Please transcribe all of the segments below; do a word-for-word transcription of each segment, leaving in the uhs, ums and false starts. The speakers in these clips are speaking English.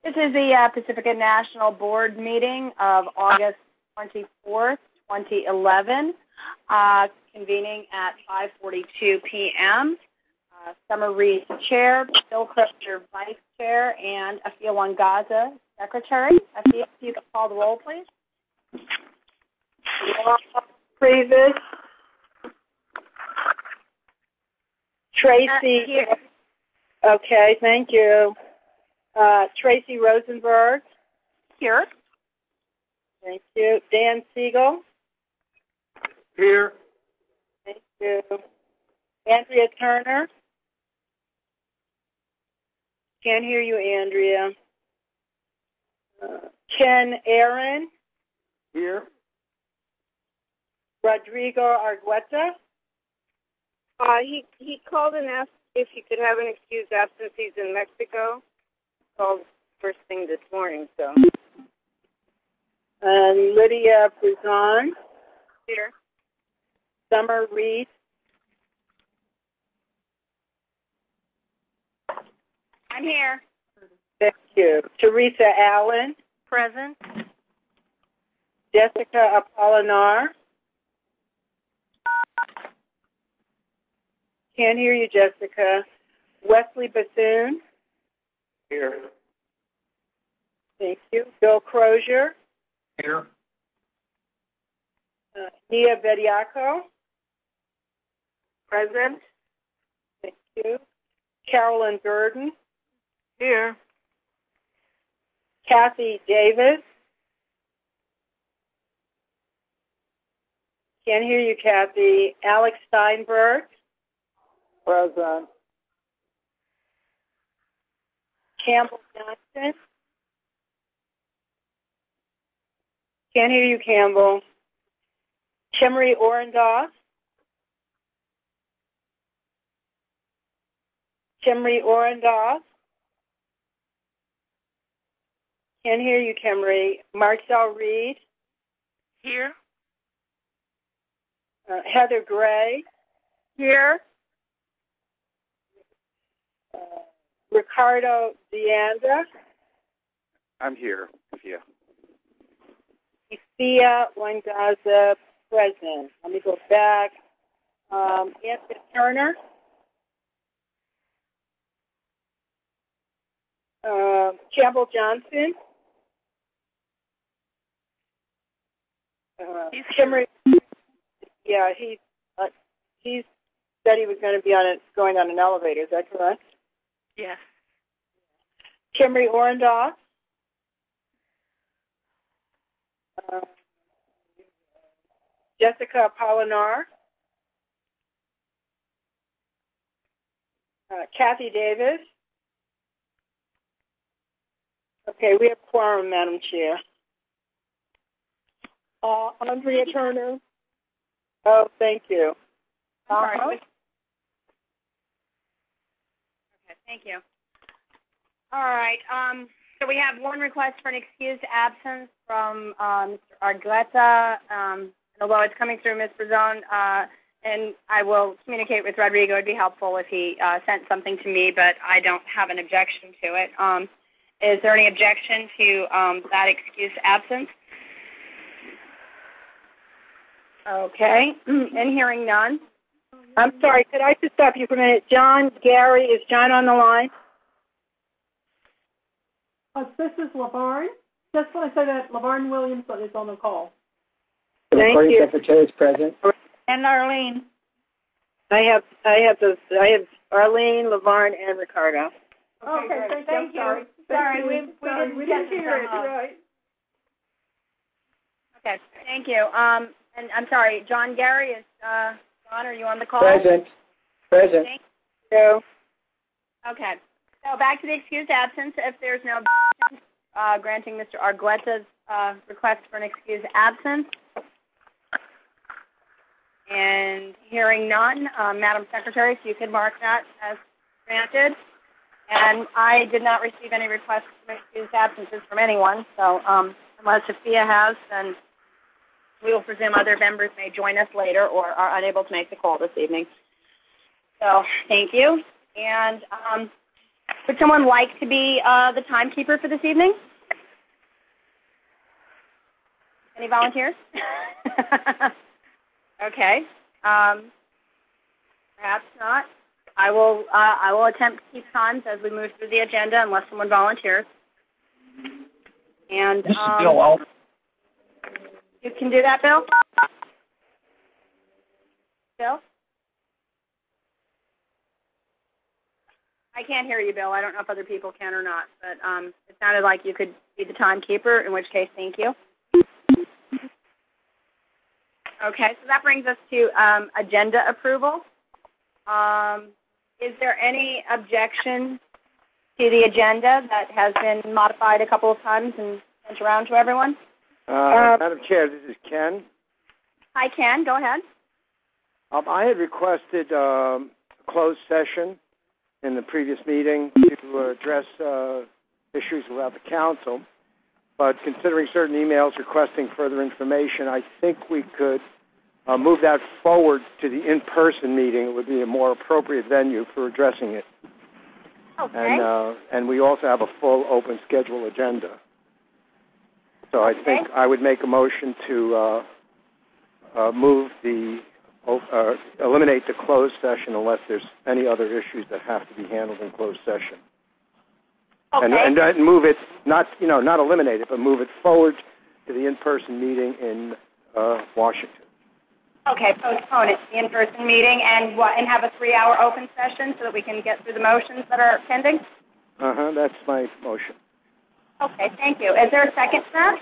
This is the uh, Pacifica National Board meeting of August twenty-fourth, twenty eleven, uh, convening at five forty-two p.m. Uh, Summer Reed, Chair, Bill Crutcher, Vice Chair, and Afia Wangaza, Secretary. Afia, if you could call the roll, please. Previs. Tracy. Uh, okay, thank you. Uh, Tracy Rosenberg. Here. Thank you. Dan Siegel. Here. Thank you. Andrea Turner. Can't hear you, Andrea. Uh, Ken Aaron. Here. Rodrigo Argueta. Uh, he, he called and asked if he could have an excused absence. He's in Mexico. Called first thing this morning, so. And Lydia Bruzon. Here. Summer Reed. I'm here. Thank you. Teresa Allen. Present. Jessica Apolinar. Can't hear you, Jessica. Wesley Bethune. Here. Thank you. Bill Crozier. Here. Uh, Nia Bediaco. Present. Thank you. Carolyn Burden. Here. Kathy Davis. Can't hear you, Kathy. Alex Steinberg. Present. Campbell Johnson. Can't hear you, Campbell. Chimry Orendoff. Chimry Orendoff. Can't hear you, Chimry. Marcel Reed. Here. Uh, Heather Gray. Here. Uh, Ricardo Deanda. I'm here. Yeah. Afia Wangaza, present. Let me go back. Um, Anthony Turner. Uh, Campbell Johnson. Uh, He's Chimry. Yeah, he uh, he said he was going to be on it, going on an elevator. Is that correct? Yes. Chimry Orendoff. Uh, Jessica Apolinar. Uh, Kathy Davis. Okay, we have quorum, Madam Chair. Uh, Andrea Turner. Oh, thank you. Sorry. Uh-huh. Okay, thank you. All right. Um, so we have one request for an excused absence from uh, Mister Argueta. Um, and although it's coming through Miz Brazone, uh, and I will communicate with Rodrigo. It'd be helpful if he uh, sent something to me, but I don't have an objection to it. Um, is there any objection to um, that excused absence? Okay. And hearing none. I'm sorry, could I just stop you for a minute? John Gary, is John on the line? Uh, this is Laverne. Just want to say that Laverne Williamson is on the call. Thank the recording you. secretary is present. And Arlene. I have I have those I have Arlene, Laverne, and Ricardo. Okay, Okay, thank, thank you. you. Sorry, Sorry, Thank we- you. we Sorry, didn't we get didn't this hear it. somehow. Right. Okay, thank you. Um, and I'm sorry, John Gary is, uh, John, are you on the call? Present. Present. Thank So, Okay. So back to the excused absence. If there's no objection, uh, granting Mister Argueta's uh, request for an excused absence. And hearing none, uh, Madam Secretary, if you could mark that as granted. And I did not receive any requests for excused absences from anyone. So um, unless Afia has, then we will presume other members may join us later or are unable to make the call this evening. So thank you. And um, Would someone like to be uh, the timekeeper for this evening? Any volunteers? Okay. Um, perhaps not. I will. Uh, I will attempt to keep times as we move through the agenda, unless someone volunteers. And This is um, Bill Al- you can do that, Bill. Bill. I can't hear you, Bill. I don't know if other people can or not, but um, it sounded like you could be the timekeeper, in which case, thank you. Okay, so that brings us to um, agenda approval. Um, is there any objection to the agenda that has been modified a couple of times and sent around to everyone? Uh, uh, Madam Chair, this is Ken. Hi, Ken. Go ahead. Um, I had requested um, a closed session in the previous meeting to uh, address uh, issues without the council, but considering certain emails requesting further information, I think we could uh, move that forward to the in-person meeting. It would be a more appropriate venue for addressing it. Okay. And, uh, and we also have a full open schedule agenda. So I Okay. think I would make a motion to uh, uh, move the, uh, eliminate the closed session unless there's any other issues that have to be handled in closed session. Okay. And, and uh, move it, not, you know, not eliminate it, but move it forward to the in-person meeting in uh, Washington. Okay, postpone it to the in-person meeting and what, and have a three-hour open session so that we can get through the motions that are pending? Uh-huh, that's my motion. Okay, thank you. Is there a second to that?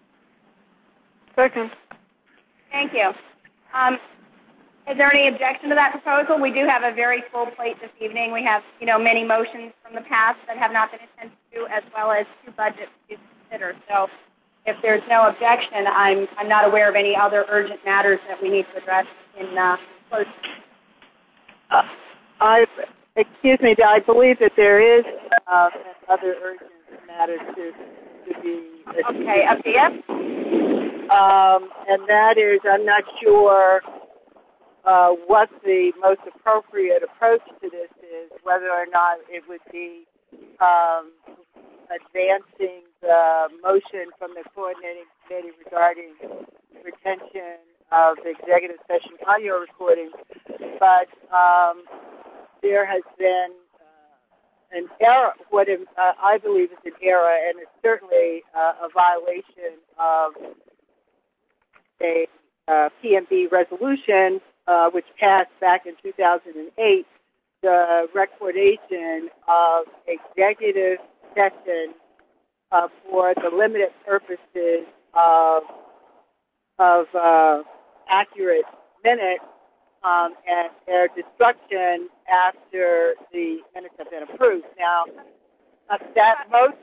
Second. Thank you. Um, is there any objection to that proposal? We do have a very full plate this evening. We have, you know, many motions from the past that have not been attended to, as well as two budgets to consider. So if there's no objection, I'm I'm not aware of any other urgent matters that we need to address in uh, closed. Uh, I, excuse me, I believe that there is uh, another urgent matter to, to be Okay, Afia? Um, and that is, I'm not sure uh, what the most appropriate approach to this is, whether or not it would be um, advancing the motion from the coordinating committee regarding retention of executive session audio recordings, but um, there has been uh, an error, what uh, I believe is an error, and it's certainly uh, a violation of a uh, P M B resolution, uh, which passed back in two thousand eight, the recordation of executive session uh, for the limited purposes of of uh, accurate minutes um, and their destruction after the minutes have been approved. Now, uh, that motion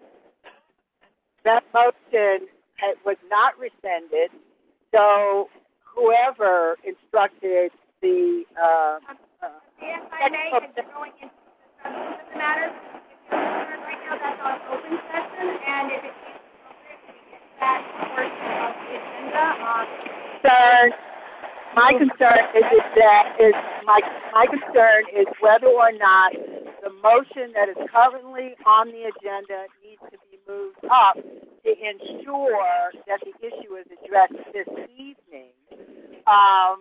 that motion had, was not rescinded. So whoever instructed the uh, uh, If I may, because you're going into the substance of the matter, if you're concerned right now, that's on open session, and if it's appropriate to get that portion of the agenda on. concern, my concern is, is that is my my concern is whether or not the motion that is currently on the agenda needs to be moved up to ensure that the issue is addressed this evening. Um,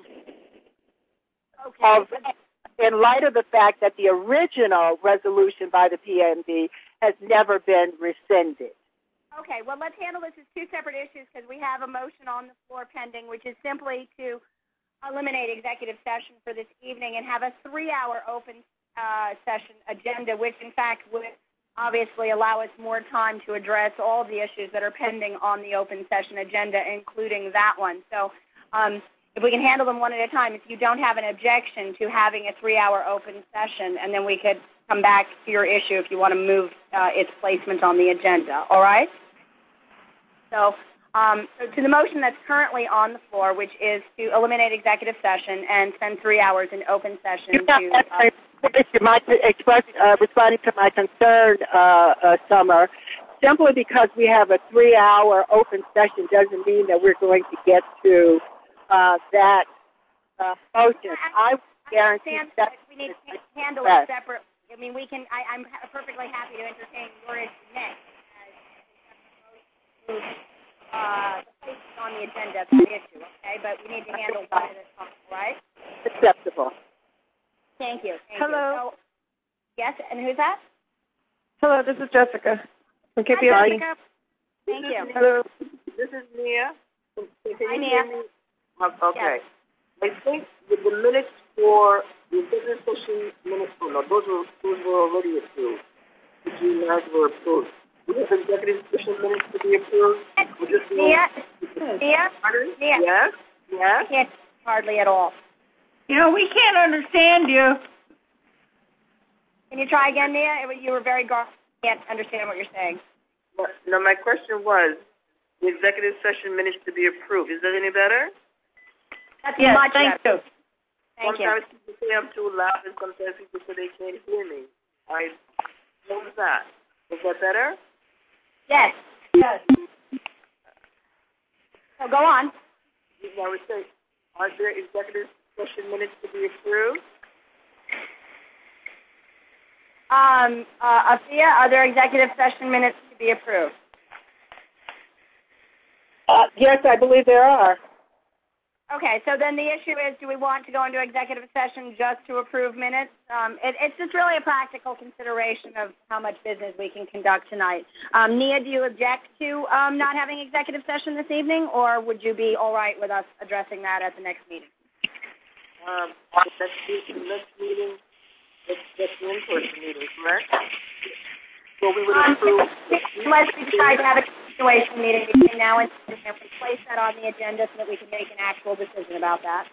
Okay. of, in light of the fact that the original resolution by the P M B has never been rescinded. Okay, well, let's handle this as two separate issues because we have a motion on the floor pending, which is simply to eliminate executive session for this evening and have a three-hour open uh, session agenda, which, in fact, would obviously allow us more time to address all the issues that are pending on the open session agenda, including that one. So um, if we can handle them one at a time, if you don't have an objection to having a three-hour open session, and then we could come back to your issue if you want to move uh, its placement on the agenda. All right? So, um, so to the motion that's currently on the floor, which is to eliminate executive session and spend three hours in open session to... Uh, my express, uh, responding to my concern, uh, uh, Summer, simply because we have a three-hour open session doesn't mean that we're going to get to uh, that uh, motion. I, I guarantee understand that we need to handle it separately. I mean, we can. I, I'm ha- perfectly happy to entertain your issue next. As uh, place on the agenda of that issue, okay? But we need to handle one at a time, right? Acceptable. Thank you. Thank Hello. You. So, yes, and who's that? Hello, this is Jessica from K P Hi, R. Jessica. Thank you. Hello. This is Nia. Can Hi, you Nia. hear me? Uh, Okay. Yes. I think with the minutes for the executive session minutes, oh no, those were those were already approved. The June ninth were approved. We have executive session minutes to be approved. We're just doing- Nia? Nia? Pardon? Nia? Yes? Yes? I can't hardly at all. You know, we can't understand you. Can you try again, Nia? You were very gar- can't understand what you're saying. No, no, my question was the executive session minutes to be approved. Is that any better? That's Yes, much thank better. you. Thank you. Sometimes people say I'm too loud and sometimes people say they can't hear me. I, what was that? Is that better? Yes. Yes. So go on. I would say, are there executive session minutes to be approved? Um, uh, Afia, are there executive session minutes to be approved? Uh, yes, I believe there are. Okay, so then the issue is, do we want to go into executive session just to approve minutes? Um, it, it's just really a practical consideration of how much business we can conduct tonight. Um, Nia, do you object to um, not having executive session this evening, or would you be all right with us addressing that at the next meeting? Um, the next meeting, the next meeting, that's, that's the in-person meeting, correct? So we would Um, approve. unless we decide to have a continuation meeting between now and then, we place that on the agenda so that we can make an actual decision about that.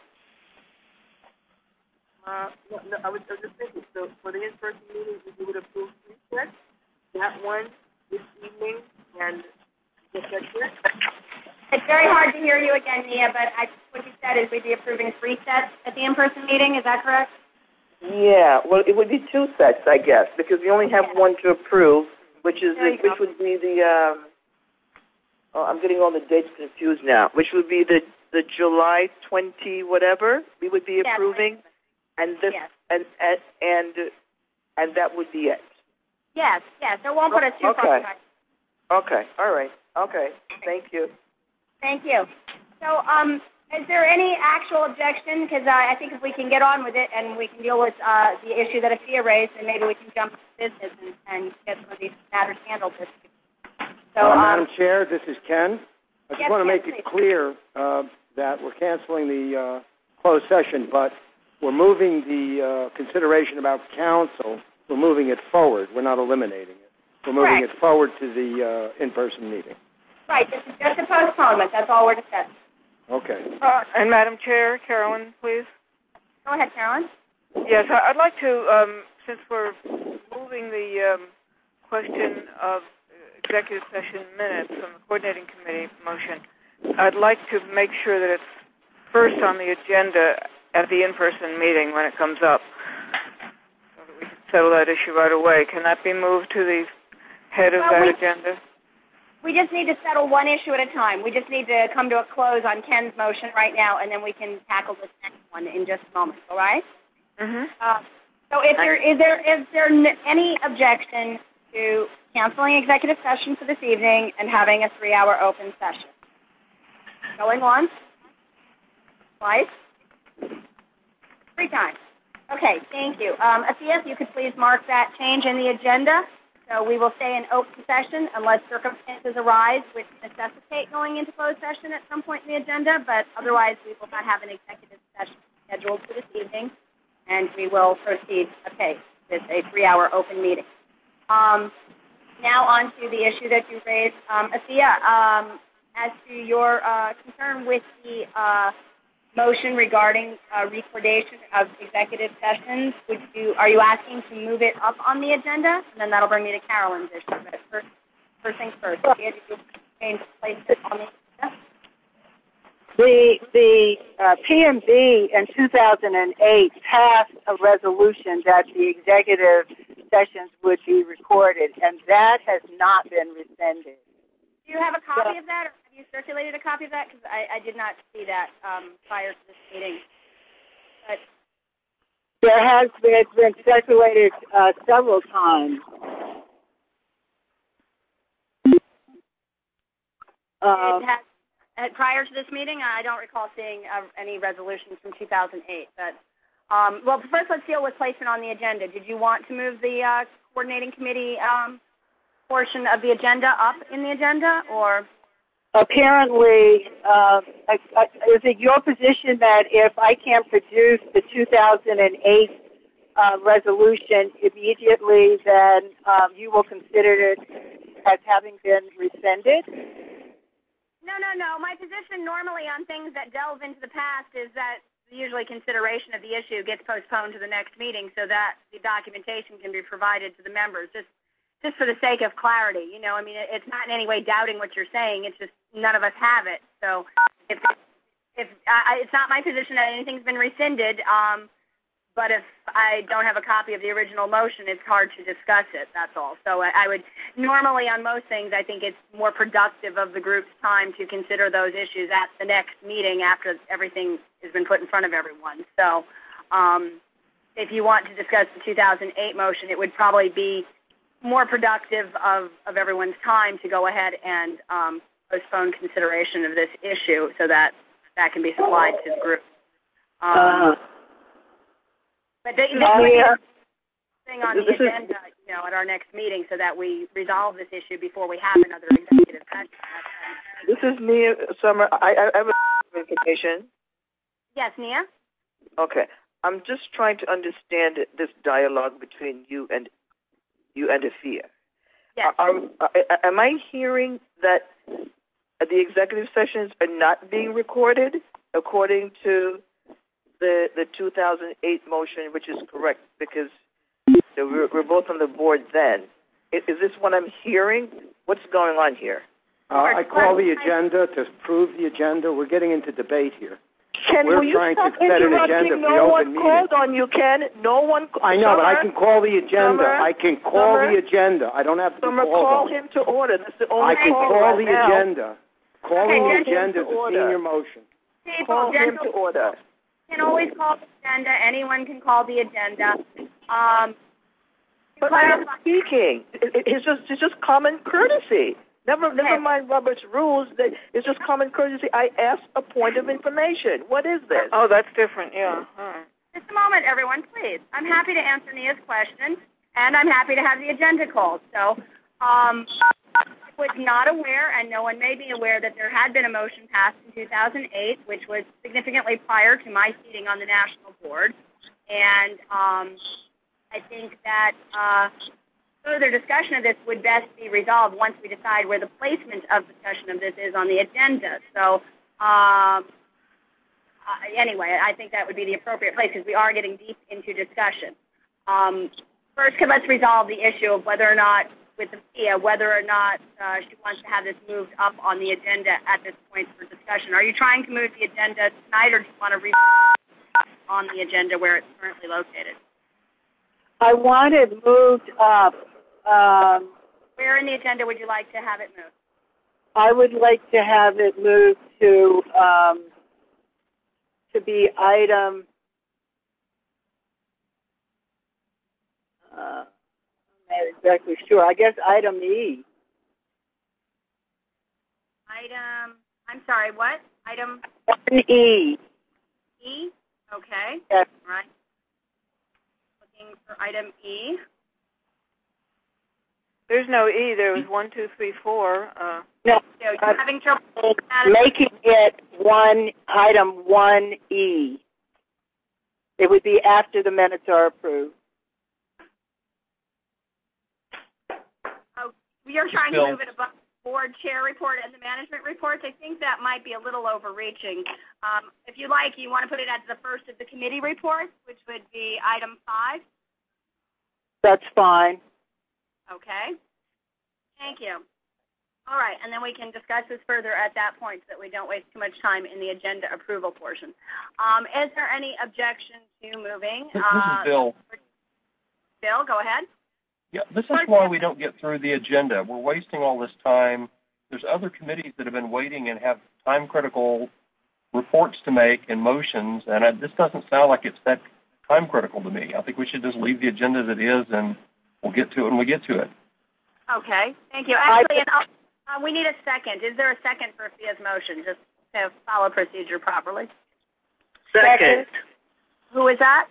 Uh, no, no, I was, I was just thinking, so for the in-person meeting, we would approve three sets, that one this evening, and get that here. It's very hard to hear you again, Nia, but I what you said is we'd be approving three sets at the in-person meeting. Is that correct? Yeah, well, it would be two sets, I guess, because we only have one to approve, which is There the, you which go. would be the. Um, oh, I'm getting all the dates confused now. Which would be the the July twenty whatever we would be Yes. approving, and this Yes. and and and and that would be it. Yes, yes. It won't put us too far Okay. behind. Okay, all right, okay, thank you. Thank you. So, um, is there any actual objection? Because uh, I think if we can get on with it and we can deal with uh, the issue that Afia raised, then maybe we can jump to business and, and get some of these matters handled this week. So, uh, um, Madam Chair, this is Ken. I just yes, want to Ken, make please. it clear uh, that we're canceling the uh, closed session, but we're moving the uh, consideration about council. We're moving it forward. We're not eliminating it. We're moving Correct. it forward to the uh, in-person meeting. Right, this is just a postponement. That's all we're discussing. Okay. Uh, and Madam Chair, Carolyn, please. Go ahead, Carolyn. Yes, I- I'd like to, um, since we're moving the um, question of executive session minutes from the coordinating committee motion, I'd like to make sure that it's first on the agenda at the in-person meeting when it comes up, so that we can settle that issue right away. Can that be moved to the head of Well, that we- agenda? We just need to settle one issue at a time. We just need to come to a close on Ken's motion right now, and then we can tackle this next one in just a moment, all right? Mm-hmm. Uh, so if there, is there, is there n- any objection to canceling executive session for this evening and having a three-hour open session? Going once? Twice? Three times. Okay, thank you. Um, Afia, if you could please mark that change in the agenda. So we will stay in open session unless circumstances arise which necessitate going into closed session at some point in the agenda, but otherwise we will not have an executive session scheduled for this evening, and we will proceed, okay, with a three-hour open meeting. Um, now on to the issue that you raised. Um, Afia, um, as to your uh, concern with the uh, motion regarding uh, recordation of executive sessions, would you are you asking to move it up on the agenda? And then that'll bring me to Carolyn's issue. But first, first things first. Did you change place it on the agenda? The the uh, P M B in two thousand eight passed a resolution that the executive sessions would be recorded, and that has not been rescinded. Do you have a copy of that, or have you circulated a copy of that? Because I, I did not see that um, prior to this meeting. But There has been, it's been circulated uh, several times. Um, it has, uh, prior to this meeting, I don't recall seeing uh, any resolutions from two thousand eight. But um, well, first let's deal with placement on the agenda. Did you want to move the uh, coordinating committee um, portion of the agenda up in the agenda, or? Apparently, uh, is it your position that if I can't produce the two thousand eight uh, resolution immediately, then um, you will consider it as having been rescinded? No, no, no. My position normally on things that delve into the past is that usually consideration of the issue gets postponed to the next meeting so that the documentation can be provided to the members. Just Just for the sake of clarity, you know, I mean, it's not in any way doubting what you're saying. It's just none of us have it. So if, if I, it's not my position that anything's been rescinded, um, but if I don't have a copy of the original motion, it's hard to discuss it. That's all. So I, I would normally on most things, I think it's more productive of the group's time to consider those issues at the next meeting after everything has been put in front of everyone. So um, if you want to discuss the two thousand eight motion, it would probably be more productive of, of everyone's time to go ahead and um, postpone consideration of this issue so that that can be supplied to the group. Um, uh, but they, this uh, would be yeah. a thing on the agenda, you know, at our next meeting so that we resolve this issue before we have another executive session. This is Nia Summer. I, I have a information. Yes, Nia? Okay. I'm just trying to understand this dialogue between you and you and Afia. Yes. Are, are, am I hearing that the executive sessions are not being recorded according to the the two thousand eight motion, which is correct because we're, we're both on the board then? Is, is this what I'm hearing? What's going on here? Uh, I call the agenda to prove the agenda. We're getting into debate here. Ken, We're will you trying stop to set an agenda interrupting? for the No open one meeting. called on you, Ken. No one. I know, Summer, but I can call the agenda. Summer, I can call Summer, the agenda. I don't have to Summer, call call them. him to order. That's the only I can call call right the now. agenda. Calling Okay, the agenda is to a order. senior motion. People, Call him gentle, to order. can always call the agenda. Anyone can call the agenda. Um, But I am speaking. It, it, it's just it's just common courtesy. Never never mind Robert's rules. That it's just common courtesy. I asked a point of information. What is this? Oh, that's different. Yeah. All right. Just a moment, everyone, please. I'm happy to answer Nia's question, and I'm happy to have the agenda called. So um, I was not aware, and no one may be aware, that there had been a motion passed in two thousand eight, which was significantly prior to my seating on the national board. And um, I think that uh, further discussion of this would best be resolved once we decide where the placement of discussion of this is on the agenda. So um, uh, anyway, I think that would be the appropriate place because we are getting deep into discussion. Um, first, let's resolve the issue of whether or not, with Afia, whether or not uh, she wants to have this moved up on the agenda at this point for discussion. Are you trying to move the agenda tonight, or do you want to re- on the agenda where it's currently located? I want it moved up. Um, Where in the agenda would you like to have it moved? I would like to have it moved to um, to be item. Uh, I'm not exactly sure. I guess item E. Item. I'm sorry. What item? An E. E. Okay. Yes. All right. Looking for item E. There's no E. There was one, two, three, four. Uh, No, So you're having trouble making it one item one E. It would be after the minutes are approved. Oh, you're trying Bill. to move it above the board chair report and the management reports. I think that might be a little overreaching. Um, if you like, you want to put it at the first of the committee reports, which would be item five. That's fine. Okay. Thank you. All right, and then we can discuss this further at that point so that we don't waste too much time in the agenda approval portion. Um, is there any objection to moving? This uh, is Bill. Bill, go ahead. Yeah, this is why we don't get through the agenda. We're wasting all this time. There's other committees that have been waiting and have time-critical reports to make and motions, and I, this doesn't sound like it's that time critical to me. I think we should just leave the agenda as it is, and we'll get to it when we get to it. Okay, thank you. Actually, and uh, we need a second. Is there a second for Fia's motion, just to follow procedure properly? Second. Who is that?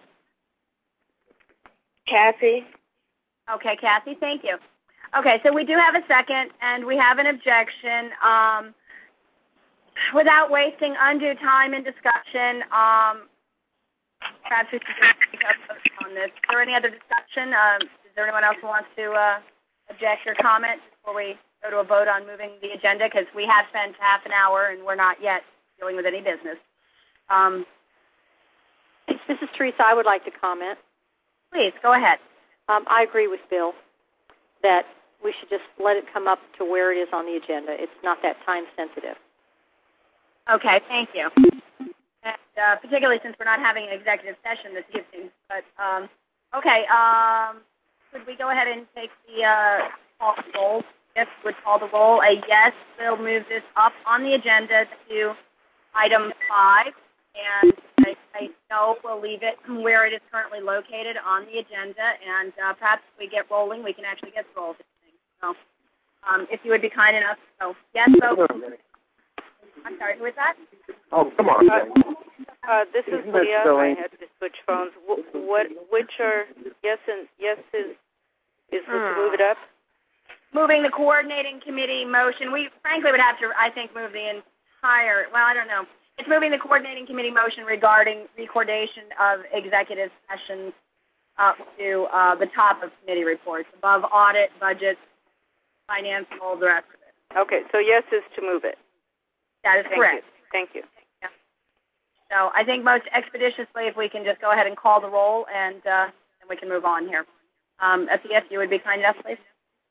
Kathy? Okay, Kathy, thank you. Okay, so we do have a second, and we have an objection. Um, without wasting undue time in discussion, um, perhaps we should just take a vote on this. Is there any other discussion? Um, is there anyone else who wants to uh, object or comment before we go to a vote on moving the agenda? Because we have spent half an hour, and we're not yet dealing with any business. Um, this is Teresa. I would like to comment. Please, go ahead. Um, I agree with Bill that we should just let it come up to where it is on the agenda. It's not that time sensitive. Okay, thank you. And uh, particularly since we're not having an executive session this evening. But, um, okay, um, could we go ahead and take the uh, call the roll? Yes, would call the roll. A yes, we'll move this up on the agenda to item five. And I, I know we'll leave it where it is currently located on the agenda. And uh, perhaps if we get rolling, we can actually get rolled. So, um, if you would be kind enough. So, yes, vote. I'm sorry, who is that? Oh, come on. Uh, uh, this is Isn't that Leah. silly? I had to switch phones. What, what which are yes and yes is is hmm. to move it up? Moving the coordinating committee motion. We frankly would have to, I think, move the entire. Well, I don't know. It's moving the coordinating committee motion regarding recordation of executive sessions up to uh, the top of committee reports, above audit, budget, finance, and all the rest of it. Okay, so yes is to move it. That is Thank correct. You. Thank you. Yeah. So I think most expeditiously, if we can just go ahead and call the roll, and uh, then we can move on here. Um, F E S, you would be kind enough, please.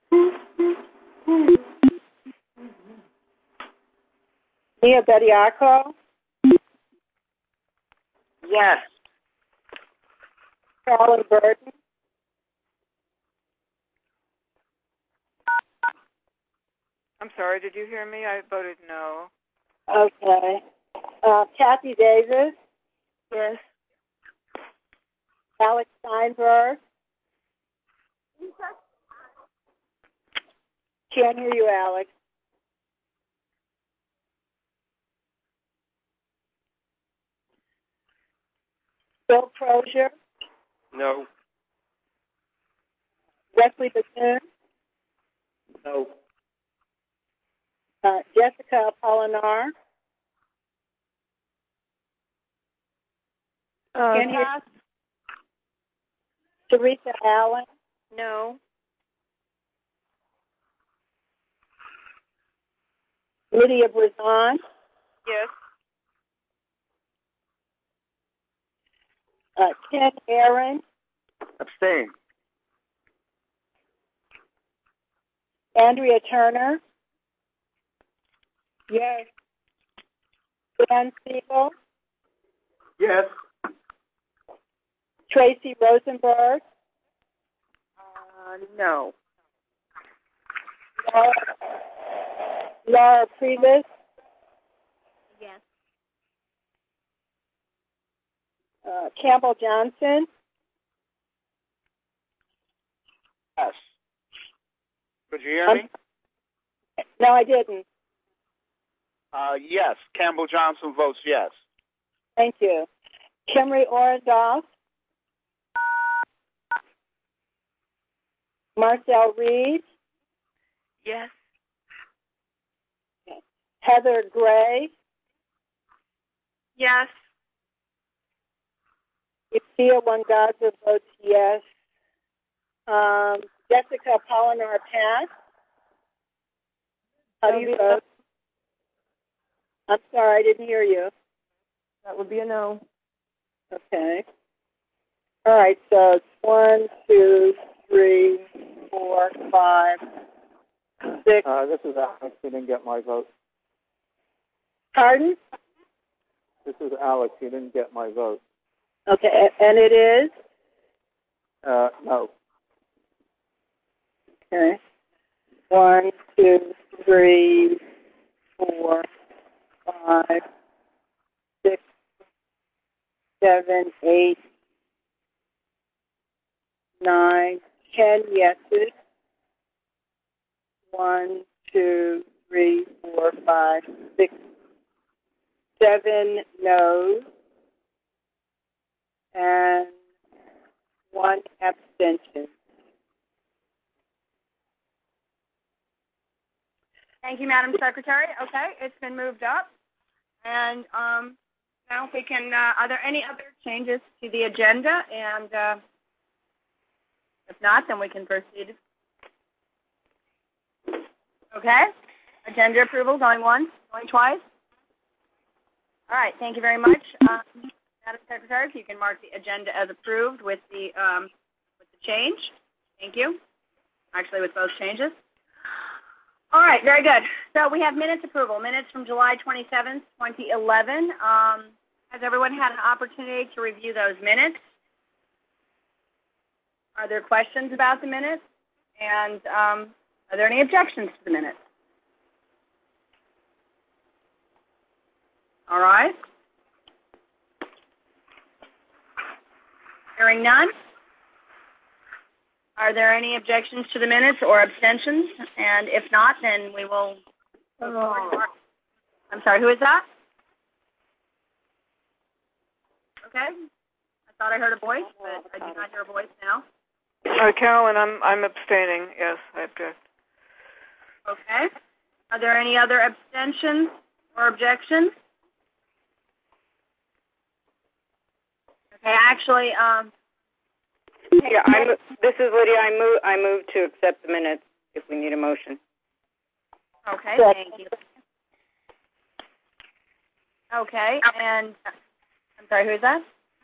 Mia Bediaco? Yes. Carolyn Burton? I'm sorry, did you hear me? I voted no. Okay. Uh, Kathy Davis? Yes. Alex Steinberg? Can't hear you, Alex. Bill Crozier? No. Wesley Bethune? No. Uh, Jessica Apolinar? Uh, Can't hear. Teresa Allen? No. Lydia Brizon? Yes. Uh, Ken Aaron? Abstain. Andrea Turner? Yes. Dan Siegel? Yes. Tracy Rosenberg? Uh, no. Laura, Laura Previs? Yes. Uh, Campbell Johnson? Yes. Could you hear Um, me? No, I didn't. Uh, yes. Campbell Johnson votes yes. Thank you. Kimry Orendoff? Marcel Reed? Yes. Heather Gray? Yes. Ifia Wangaza votes yes. Um, Jessica Apolinar Pass? How do you vote? I'm sorry, I didn't hear you. That would be a no. Okay. All right, so it's one, two, three, four, five, six. Uh, this is Alex. He didn't get my vote. Pardon? This is Alex. He didn't get my vote. Okay, a- and it is? Uh, no. Okay. One, two, three, four, five, six, seven, eight, two, three, four, five, six, seven no's, and one abstention. Thank you, Madam Secretary. Okay, it's been moved up. And um, now if we can, uh, are there any other changes to the agenda? And uh, if not, then we can proceed. Okay. Agenda approval, going once, going twice. All right, thank you very much. Um, Madam Secretary, if you can mark the agenda as approved with the, um, with the change. Thank you. Actually, with both changes. All right, very good. So we have minutes approval, minutes from July twenty-seventh, twenty eleven. Um, has everyone had an opportunity to review those minutes? Are there questions about the minutes? And um, are there any objections to the minutes? All right. Hearing none. Are there any objections to the minutes or abstentions? And if not, then we will move forward. I'm sorry, who is that? Okay. I thought I heard a voice, but I do not hear a voice now. Uh, Carolyn, I'm I'm abstaining. Yes, I object. Okay. Are there any other abstentions or objections? Okay, actually, um, yeah, I'm, this is Lydia. I move, I move to accept the minutes if we need a motion. Okay, thank you. Okay, and I'm sorry, who is that?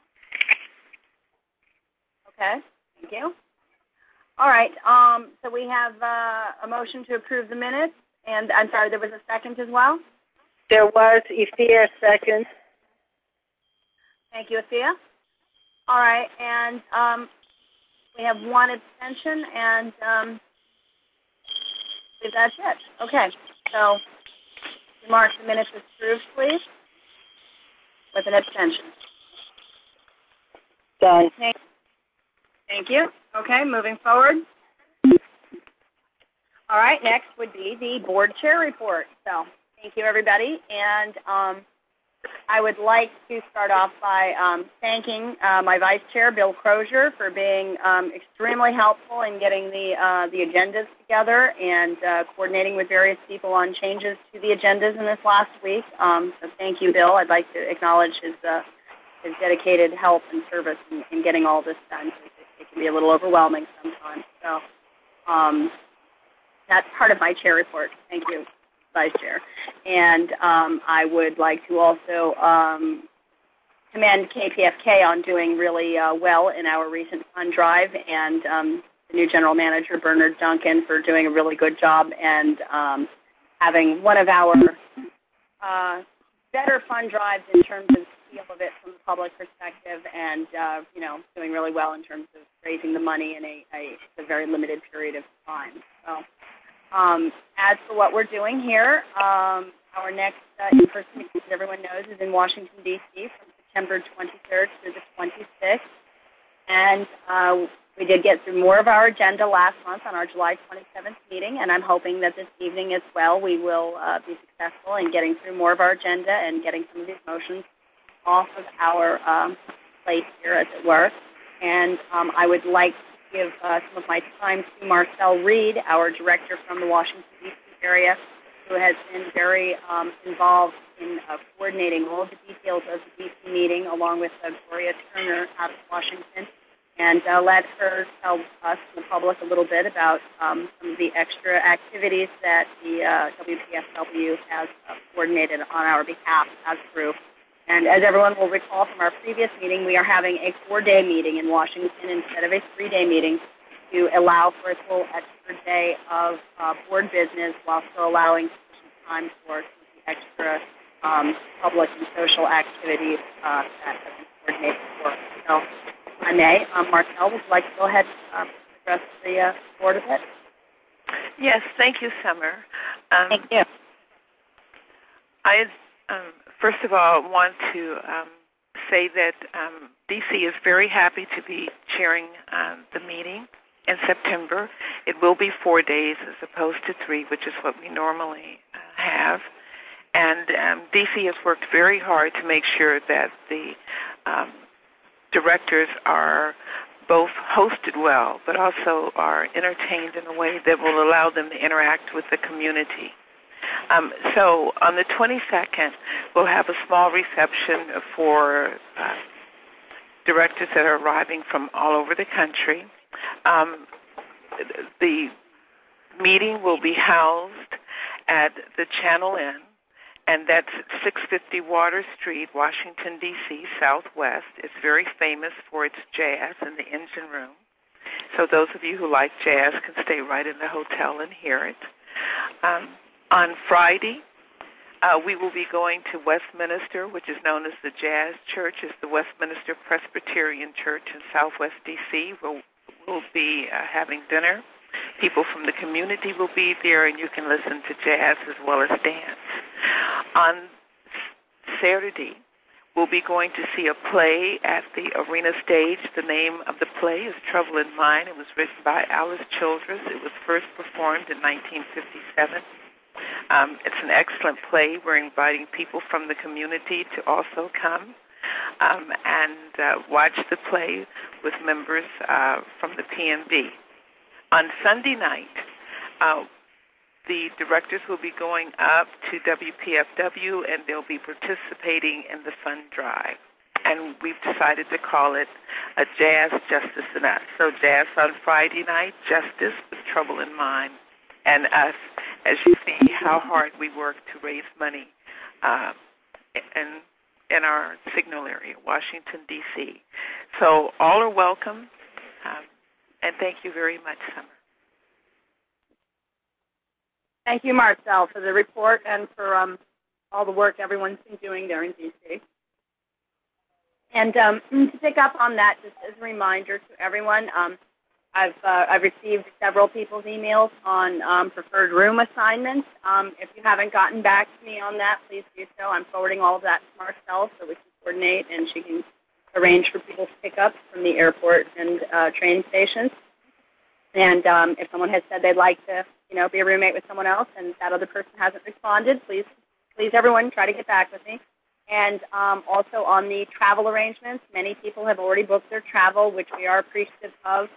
Okay, thank you. All right, um, so we have uh, a motion to approve the minutes, and I'm sorry, there was a second as well? There was Ethia second. Thank you, Ethia. All right, and um, we have one abstention, and um, I believe that's it. Okay, so you mark the minutes as approved, please, with an abstention. Done. Thank, thank you. Okay, moving forward. All right, next would be the board chair report. So thank you, everybody, and um, I would like to start off by um, thanking uh, my vice chair, Bill Crozier, for being um, extremely helpful in getting the uh, the agendas together and uh, coordinating with various people on changes to the agendas in this last week. Um, so thank you, Bill. I'd like to acknowledge his uh, his dedicated help and service in, in getting all this done. It, it can be a little overwhelming sometimes. So um, that's part of my chair report. Thank you, Vice Chair. And um, I would like to also um, commend K P F K on doing really uh, well in our recent fund drive, and um, the new general manager, Bernard Duncan, for doing a really good job and um, having one of our uh, better fund drives in terms of the feel of it from the public perspective, and uh, you know, doing really well in terms of raising the money in a, a, a very limited period of time. So. Um, as for what we're doing here, um, our next uh, in-person meeting, as everyone knows, is in Washington, D C from September twenty-third through the twenty-sixth. And uh, we did get through more of our agenda last month on our July twenty-seventh meeting, and I'm hoping that this evening as well we will uh, be successful in getting through more of our agenda and getting some of these motions off of our um, plate here, as it were. And um, I would like give uh, some of my time to Marcel Reed, our director from the Washington, D C area, who has been very um, involved in uh, coordinating all of the details of the D C meeting, along with uh, Gloria Turner out of Washington, and uh, let her tell us, the public, a little bit about um, some of the extra activities that the uh, W P F W has uh, coordinated on our behalf as a group. And as everyone will recall from our previous meeting, we are having a four-day meeting in Washington instead of a three-day meeting to allow for a full extra day of uh, board business while still allowing sufficient time for the extra um, public and social activities uh, that have been coordinated for. So, if I may, um, Marcel, would you like to go ahead and um, address the uh, board a bit? Yes, thank you, Summer. Um, thank you. I um, first of all want to um, say that um, D C is very happy to be chairing um, the meeting in September, it will be four days as opposed to three, which is what we normally uh, have. And um, D C has worked very hard to make sure that the um, directors are both hosted well, but also are entertained in a way that will allow them to interact with the community. Um, so on the twenty-second, we'll have a small reception for uh, directors that are arriving from all over the country. Um, the meeting will be housed at the Channel Inn, and that's six fifty Water Street, Washington, D C, Southwest. It's very famous for its jazz in the engine room. So those of you who like jazz can stay right in the hotel and hear it. Um, on Friday, uh, we will be going to Westminster, which is known as the Jazz Church. It's the Westminster Presbyterian Church in Southwest D C. We'll, we'll be uh, having dinner. People from the community will be there, and you can listen to jazz as well as dance. On Saturday, we'll be going to see a play at the Arena Stage. The name of the play is Trouble in Mind. It was written by Alice Childress. It was first performed in nineteen fifty-seven. Um, it's an excellent play. We're inviting people from the community to also come um, and uh, watch the play with members uh, from the P M B. On Sunday night, uh, the directors will be going up to W P F W, and they'll be participating in the fund drive. And we've decided to call it a Jazz, Justice, and Us. So jazz on Friday night, justice with Trouble in Mind, and us, as you see how hard we work to raise money uh, in, in our signal area, Washington, D C. So all are welcome, um, and thank you very much, Summer. Thank you, Marcel, for the report and for um, all the work everyone's been doing there in D C. And um, to pick up on that, just as a reminder to everyone, um, I've uh, I've received several people's emails on um, preferred room assignments. Um, if you haven't gotten back to me on that, please do so. I'm forwarding all of that to Marcel so we can coordinate and she can arrange for people's pickups from the airport and uh, train stations. And um, if someone has said they'd like to, you know, be a roommate with someone else and that other person hasn't responded, please, please everyone try to get back with me. And um, also on the travel arrangements, many people have already booked their travel, which we are appreciative of.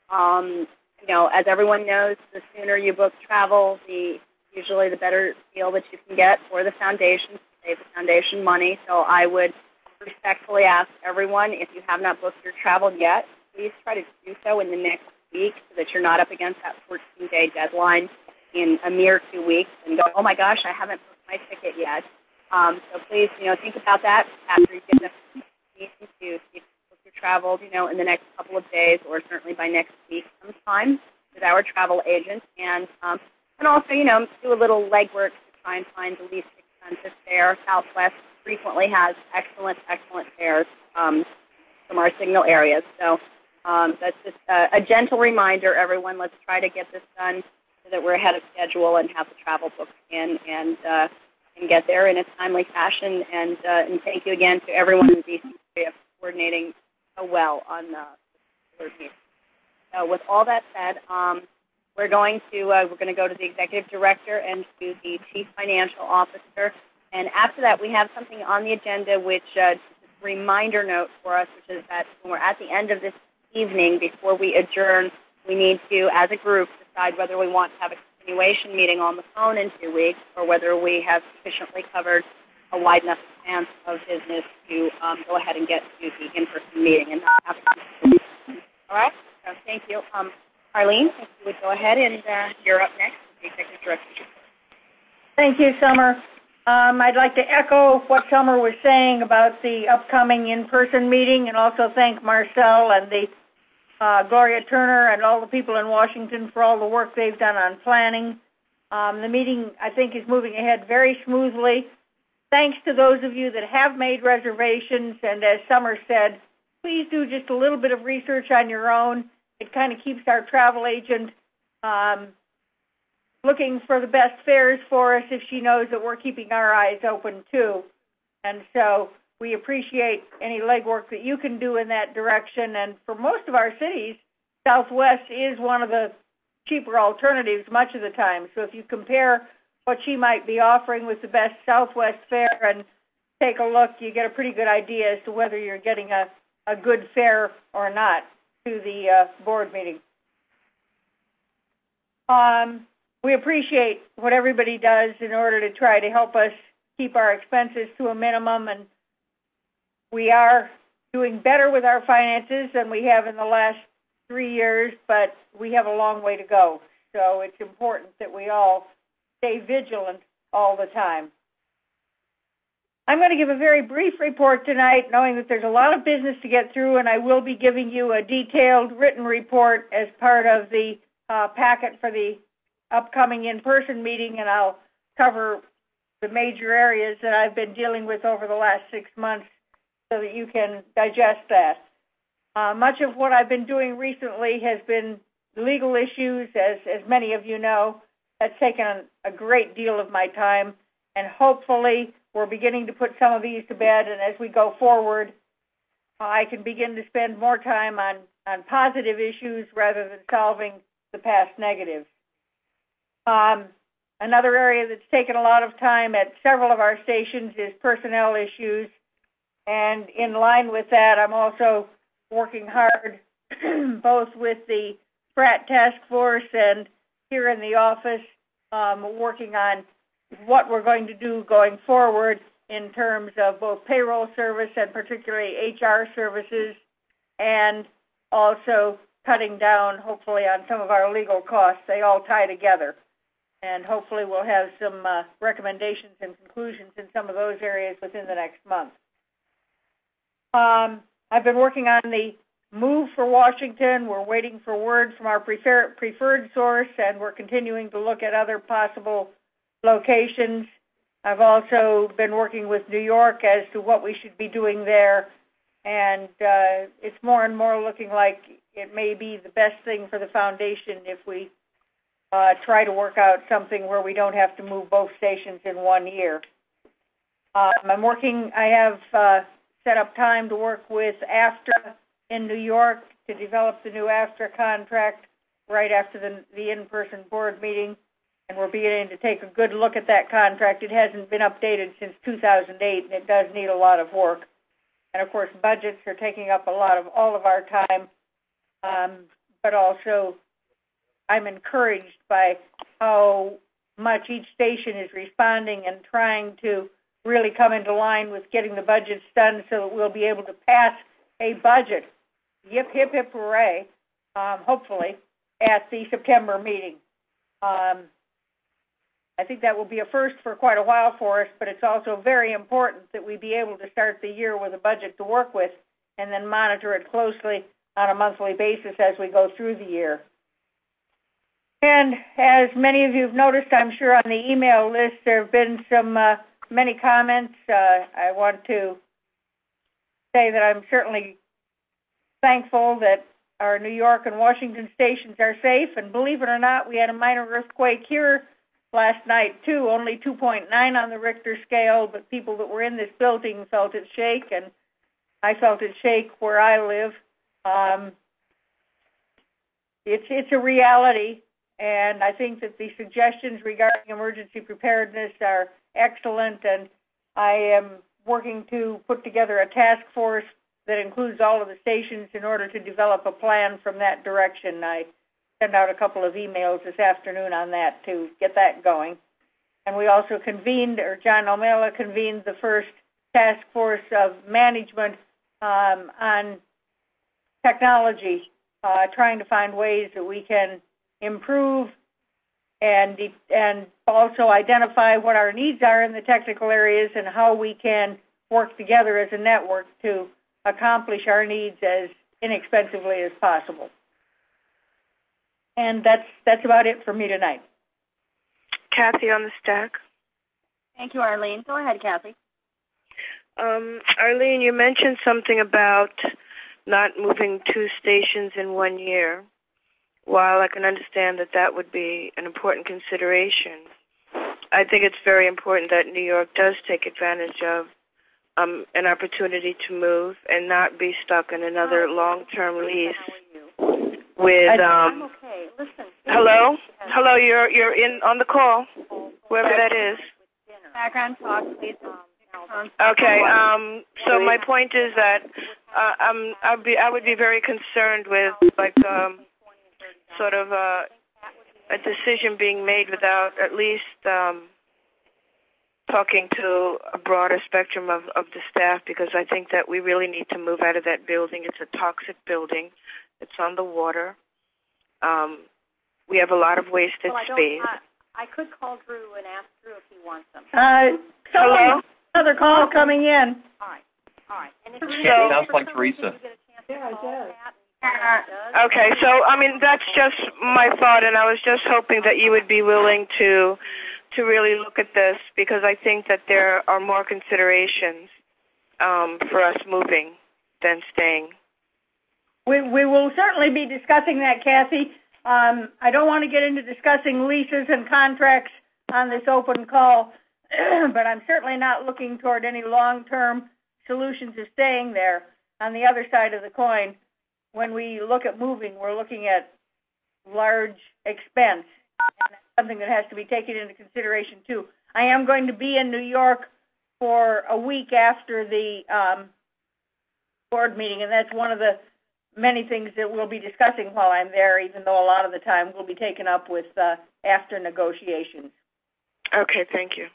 Um, you know, as everyone knows, the sooner you book travel, the usually the better deal that you can get for the foundation, to save the foundation money. So I would respectfully ask everyone, if you have not booked your travel yet, please try to do so in the next week so that you're not up against that fourteen-day deadline in a mere two weeks and go, oh my gosh, I haven't booked my ticket yet. Um, so please, you know, think about that after you get the meeting to see if you book your travel, you know, in the next couple of days or certainly by next week sometime with our travel agent. And um, and also, you know, do a little legwork to try and find the least expensive fare. Southwest frequently has excellent, excellent fares um, from our signal areas. So um, that's just a, a gentle reminder, everyone. Let's try to get this done so that we're ahead of schedule and have the travel booked in and uh, and get there in a timely fashion. And uh, and thank you again to everyone in the D C area for coordinating so well on uh, the meeting. So with all that said, um, we're going to uh, we're going to go to the executive director and to the chief financial officer. And after that, we have something on the agenda, which uh, is a reminder note for us, which is that when we're at the end of this evening, before we adjourn, we need to, as a group, decide whether we want to have a continuation meeting on the phone in two weeks or whether we have sufficiently covered a wide enough expanse of business to um, go ahead and get to the in-person meeting. And not have to. All right? So thank you. Um, Arlene, if you would go ahead, and uh, you're up next with the executive director. Thank you, Summer. Um, I'd like to echo what Summer was saying about the upcoming in-person meeting and also thank Marcel and the uh, Gloria Turner and all the people in Washington for all the work they've done on planning. Um, the meeting, I think, is moving ahead very smoothly. Thanks to those of you that have made reservations, and as Summer said, please do just a little bit of research on your own. It kind of keeps our travel agent um, looking for the best fares for us if she knows that we're keeping our eyes open too. And so we appreciate any legwork that you can do in that direction. And for most of our cities, Southwest is one of the cheaper alternatives much of the time. So if you compare what she might be offering with the best Southwest fare and take a look, you get a pretty good idea as to whether you're getting a, a good fare or not to the uh, board meeting. Um, we appreciate what everybody does in order to try to help us keep our expenses to a minimum, and we are doing better with our finances than we have in the last three years, but we have a long way to go. So it's important that we all stay vigilant all the time. I'm going to give a very brief report tonight, knowing that there's a lot of business to get through, and I will be giving you a detailed written report as part of the uh, packet for the upcoming in-person meeting, and I'll cover the major areas that I've been dealing with over the last six months so that you can digest that. Uh, much of what I've been doing recently has been legal issues, as, as many of you know. That's taken a great deal of my time, and hopefully we're beginning to put some of these to bed, and as we go forward, I can begin to spend more time on, on positive issues rather than solving the past negatives. Um, another area that's taken a lot of time at several of our stations is personnel issues, and in line with that, I'm also working hard both with the Pratt Task Force and here in the office, um, working on what we're going to do going forward in terms of both payroll service and particularly H R services, and also cutting down, hopefully, on some of our legal costs. They all tie together. And hopefully we'll have some uh, recommendations and conclusions in some of those areas within the next month. Um, I've been working on the move for Washington. We're waiting for word from our prefer- preferred source, and we're continuing to look at other possible locations. I've also been working with New York as to what we should be doing there, and uh, it's more and more looking like it may be the best thing for the foundation if we uh, try to work out something where we don't have to move both stations in one year. Um, I'm working, I have uh, set up time to work with AFTRA in New York to develop the new AFTRA contract right after the, the in-person board meeting, and we're beginning to take a good look at that contract. It hasn't been updated since two thousand eight, and it does need a lot of work. And, of course, budgets are taking up a lot of all of our time, um, but also I'm encouraged by how much each station is responding and trying to really come into line with getting the budgets done so that we'll be able to pass a budget, yip, hip, hip, hooray, um, hopefully, at the September meeting. Um, I think that will be a first for quite a while for us, but it's also very important that we be able to start the year with a budget to work with and then monitor it closely on a monthly basis as we go through the year. And as many of you have noticed, I'm sure on the email list, there have been some uh, many comments. Uh, I want to say that I'm certainly thankful that our New York and Washington stations are safe, and believe it or not, we had a minor earthquake here last night too, only two point nine on the Richter scale, but people that were in this building felt it shake, and I felt it shake where I live. Um, it's it's a reality, and I think that the suggestions regarding emergency preparedness are excellent, and I am working to put together a task force that includes all of the stations in order to develop a plan from that direction. I sent out a couple of emails this afternoon on that to get that going. And we also convened, or John O'Malley convened, the first task force of management um, on technology, uh, trying to find ways that we can improve and and also identify what our needs are in the technical areas and how we can work together as a network to accomplish our needs as inexpensively as possible. And that's that's about it for me tonight. Kathy on the stack. Thank you, Arlene. Go ahead, Kathy. Um, Arlene, you mentioned something about not moving two stations in one year. While I can understand that that would be an important consideration, I think it's very important that New York does take advantage of um, an opportunity to move and not be stuck in another long-term lease with... I'm Um, okay. Listen, Hello? Hello, you're you're in on the call, whoever that is. Background talk, please. Okay, um, so my point is that uh, um, I'd be, I would be very concerned with, like, um, sort of a, a decision being made without at least um, talking to a broader spectrum of, of the staff, because I think that we really need to move out of that building. It's a toxic building. It's on the water. Um, we have a lot of wasted well, I space. I, I could call Drew and ask Drew if he wants them. Uh, Hello? Another call coming in. All right. All right. And if So- It sounds like Teresa. Yeah, it does. Okay, so, I mean, that's just my thought, and I was just hoping that you would be willing to to really look at this, because I think that there are more considerations um, for us moving than staying. We we will certainly be discussing that, Kathy. Um, I don't want to get into discussing leases and contracts on this open call, but I'm certainly not looking toward any long-term solutions to staying there. On the other side of the coin, when we look at moving, we're looking at large expense, and that's something that has to be taken into consideration too. I am going to be in New York for a week after the um, board meeting, and that's one of the many things that we'll be discussing while I'm there, even though a lot of the time will be taken up with uh, after negotiations. Okay, thank you.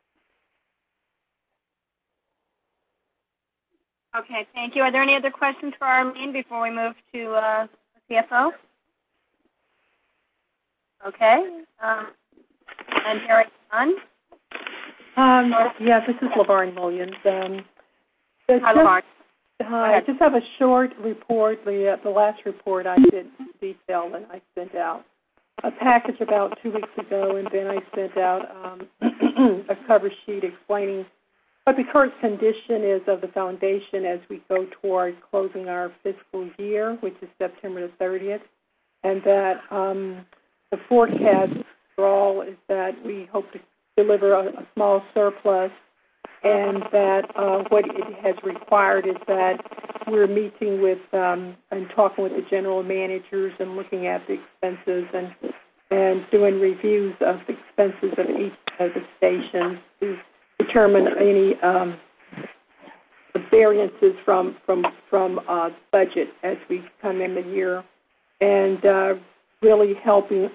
Okay, thank you. Are there any other questions for Arlene before we move to uh, the C F O? Okay. Um, and Harry Dunn? Um, yeah, this is LaVarn Williams. Um, Hi, just, LaVarn. Hi, I just have a short report. The uh, the last report I did detail and I sent out a package about two weeks ago, and then I sent out um, a cover sheet explaining what the current condition is of the foundation as we go toward closing our fiscal year, which is September the thirtieth, and that um, the forecast overall is that we hope to deliver a, a small surplus, and that uh, what it has required is that we're meeting with um, and talking with the general managers and looking at the expenses and and doing reviews of the expenses of each of the stations to determine any um, variances from from from uh, budget as we come in the year, and uh, really helping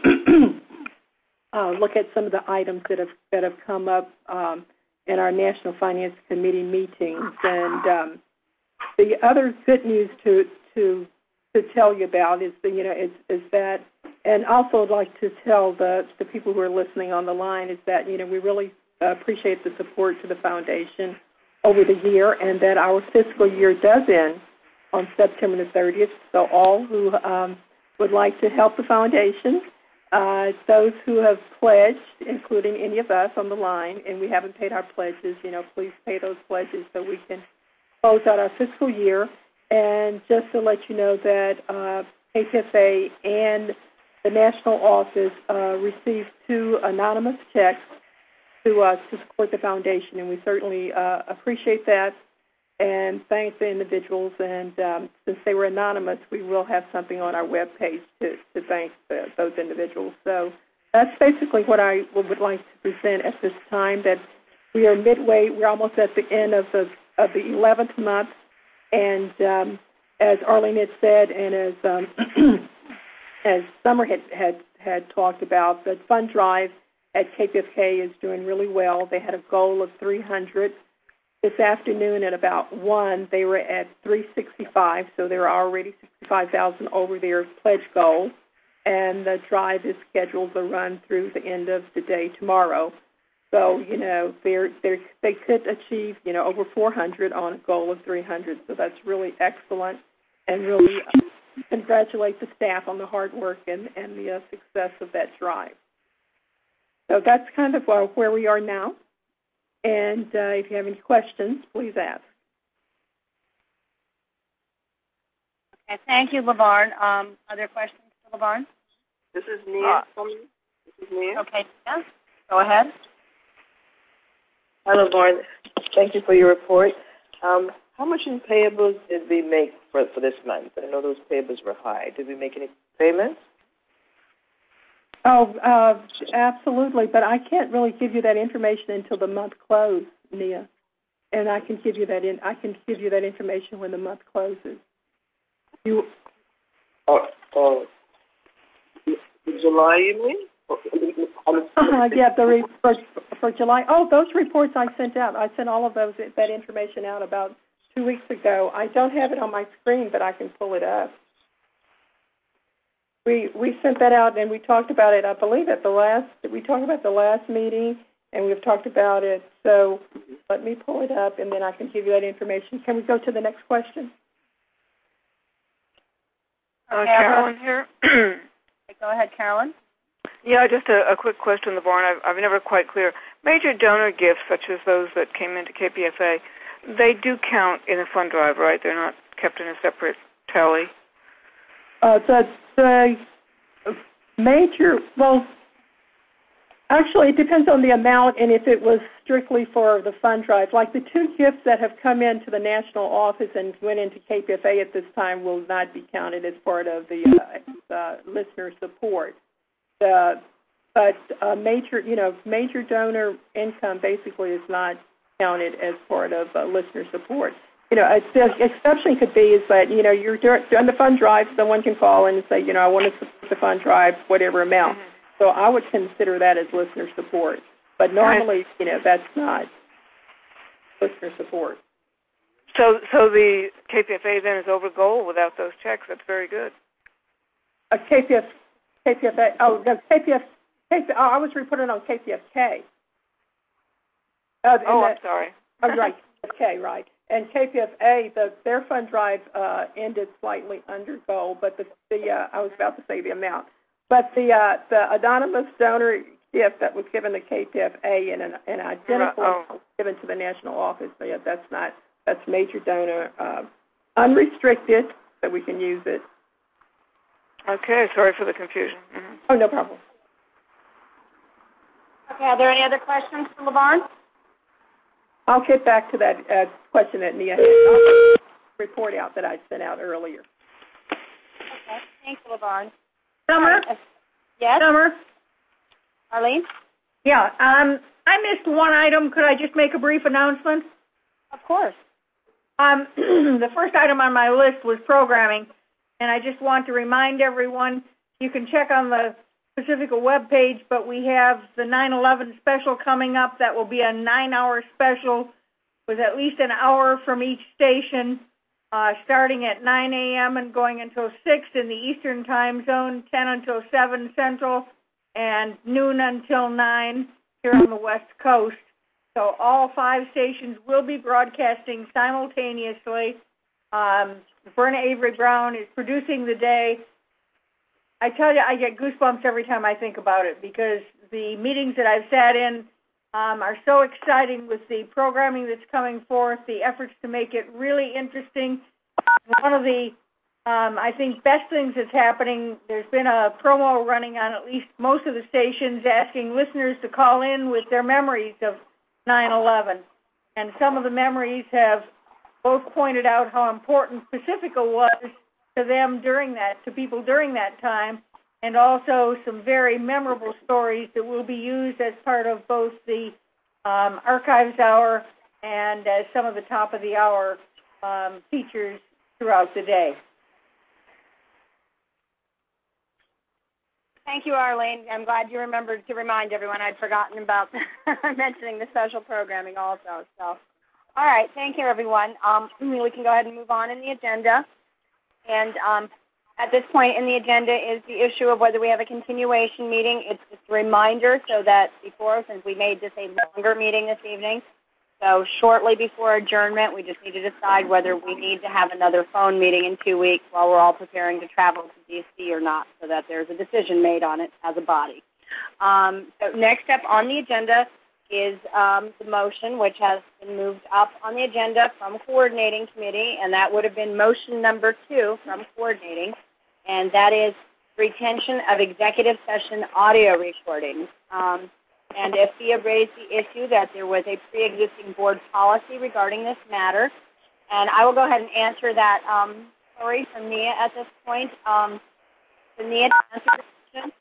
uh, look at some of the items that have that have come up um, in our National Finance Committee meetings. And um, the other good news to to to tell you about is the, you know is, is that, and also I'd like to tell the the people who are listening on the line is that you know we really Uh, appreciate the support to the foundation over the year, and that our fiscal year does end on September the thirtieth. So all who um, would like to help the foundation, uh, those who have pledged, including any of us on the line, and we haven't paid our pledges, you know, please pay those pledges so we can close out our fiscal year. And just to let you know that uh, K P F A and the national office uh, received two anonymous checks to us to support the foundation, and we certainly uh, appreciate that and thank the individuals. And um, since they were anonymous, we will have something on our webpage to, to thank the, those individuals. So that's basically what I would like to present at this time, that we are midway, we're almost at the end of the of the eleventh month, and um, as Arlene had said, and as um, as Summer had, had, had talked about, the fund drive at K P F K is doing really well. They had a goal of three hundred. This afternoon at about one, they were at three sixty-five, so they're already sixty-five thousand over their pledge goal. And the drive is scheduled to run through the end of the day tomorrow. So, you know, they're, they're, they could achieve, you know, over four hundred on a goal of three hundred. So that's really excellent, and really uh, congratulate the staff on the hard work and, and the uh, success of that drive. So that's kind of uh, where we are now. And uh, if you have any questions, please ask. Okay, thank you, LaVarn. Um, other questions to LaVarn? This is Nia. Uh, this is Nia. Okay, yeah. Go ahead. Hi, LaVarn. Thank you for your report. Um, how much in payables did we make for, for this month? I know those payables were high. Did we make any payments? Oh, uh, absolutely, but I can't really give you that information until the month close, Nia. And I can give you that in. I can give you that information when the month closes. You. Uh, uh, July, you mean? Uh, yeah, the re- for, for July. Oh, those reports I sent out. I sent all of those that information out about two weeks ago. I don't have it on my screen, but I can pull it up. We we sent that out and we talked about it. I believe at the last we talked about the last meeting, and we've talked about it. So let me pull it up, and then I can give you that information. Can we go to the next question? Uh, Carolyn here. Go ahead, Carolyn. Yeah, just a, a quick question, LeVarn. I've, I've never quite clear. Major donor gifts, such as those that came into K P F A, they do count in a fund drive, right? They're not kept in a separate tally? Uh, the, the major, well, actually, it depends on the amount and if it was strictly for the fund drive. Like the two gifts that have come into the national office and went into K P F A at this time will not be counted as part of the uh, uh, listener support. Uh, but uh, major, you know, major donor income basically is not counted as part of uh, listener support. You know, a, the exception could be is that, you know, you're doing the fund drive, someone can call in and say, you know, I want to support the fund drive, whatever amount. Mm-hmm. So I would consider that as listener support. But normally, you know, that's not listener support. So so the K P F A then is over goal without those checks. That's very good. A K P F, K P F A, oh, no, K P F, K P F, oh, I was reporting on K P F K. Uh, oh, the, I'm sorry. oh, right, K P F K, right. And K P F A, the, their fund drive uh, ended slightly under goal, but the, the uh, I was about to say the amount. But the uh, the anonymous donor gift that was given to K P F A and an, an identical oh. was given to the national office, so yeah, that's not, that's major donor, uh, unrestricted, so we can use it. Okay, sorry for the confusion. Mm-hmm. Oh, no problem. Okay, are there any other questions for LeVarn? I'll get back to that uh, question that Nia had. I'll report out that I sent out earlier. Okay, thanks, LeVarn. Summer? Uh, yes? Summer? Arlene? Yeah, um, I missed one item. Could I just make a brief announcement? Of course. Um, the first item on my list was programming, and I just want to remind everyone, you can check on the Pacifica webpage, but we have the nine eleven special coming up. That will be a nine-hour special with at least an hour from each station, uh, starting at nine a.m. and going until six in the Eastern Time Zone, ten until seven Central, and noon until nine here on the West Coast. So all five stations will be broadcasting simultaneously. Um, Verna Avery Brown is producing the day. I tell you, I get goosebumps every time I think about it because the meetings that I've sat in um, are so exciting with the programming that's coming forth, the efforts to make it really interesting. One of the, um, I think, best things that's happening, there's been a promo running on at least most of the stations asking listeners to call in with their memories of nine eleven. And some of the memories have both pointed out how important Pacifica was to them during that, to people during that time, and also some very memorable stories that will be used as part of both the um, Archives Hour and as some of the top of the hour um, features throughout the day. Thank you, Arlene. I'm glad you remembered to remind everyone. I'd forgotten about mentioning the special programming also. So, all right. Thank you, everyone. Um, we can go ahead and move on in the agenda. And um, at this point in the agenda is the issue of whether we have a continuation meeting. It's just a reminder so that before, since we made this a longer meeting this evening, so shortly before adjournment, we just need to decide whether we need to have another phone meeting in two weeks while we're all preparing to travel to D C or not, so that there's a decision made on it as a body. Um, so next up on the agenda is um, the motion, which has been moved up on the agenda from coordinating committee, and that would have been motion number two from coordinating, and that is retention of executive session audio recordings. Um, and F D A raised the issue that there was a pre-existing board policy regarding this matter, and I will go ahead and answer that um, query from Nia at this point. Um, so Nia, to answer the question,